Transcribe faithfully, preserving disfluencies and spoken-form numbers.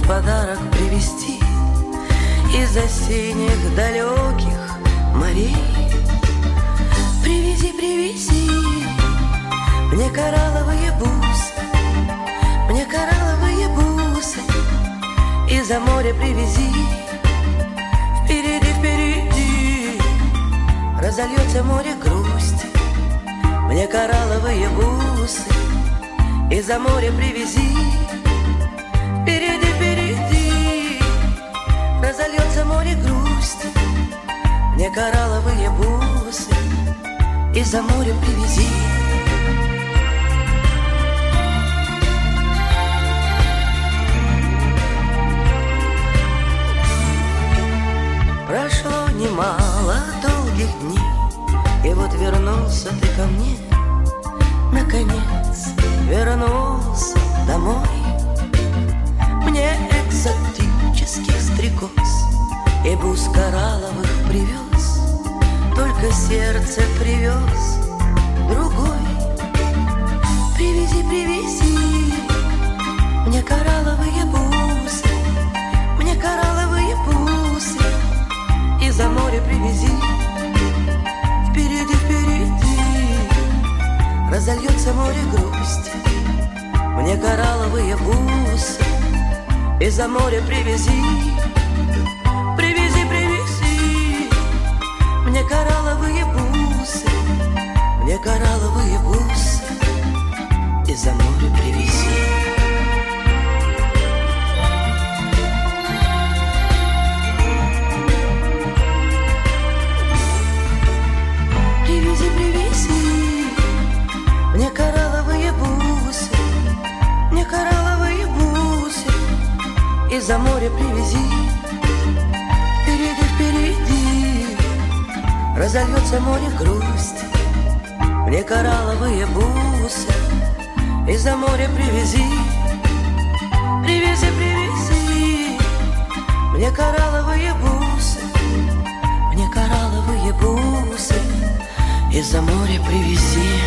подарок привезти из осенних далеких морей. Привези, привези мне коралловые бусы, мне коралловые бусы, из-за моря привези. Впереди, впереди разольется море грусти, мне коралловые бусы, из-за моря привези. Впереди, впереди разольется море грусти, мне коралловые бусы, из-за моря привези. Прошло немало долгих дней, и вот вернулся ты ко мне. Наконец вернулся домой. Мне экзотических стрекоз и бус коралловых привез, только сердце привез другой. Привези, привези мне коралловые бусы, мне коралловые бусы, из-за моря привези. Впереди, впереди разольется море грусти, мне коралловые бусы, из-за моря привези. Привези, привези мне коралловые бусы, мне коралловые бусы, из-за моря привези. Привези, привези мне коралловые бусы, мне коралловые бусы, из-за моря привези. Впереди, впереди разольется море грусти, мне коралловые бусы, из-за моря привези. Привези, привези мне коралловые бусы, мне коралловые бусы, из-за моря привези.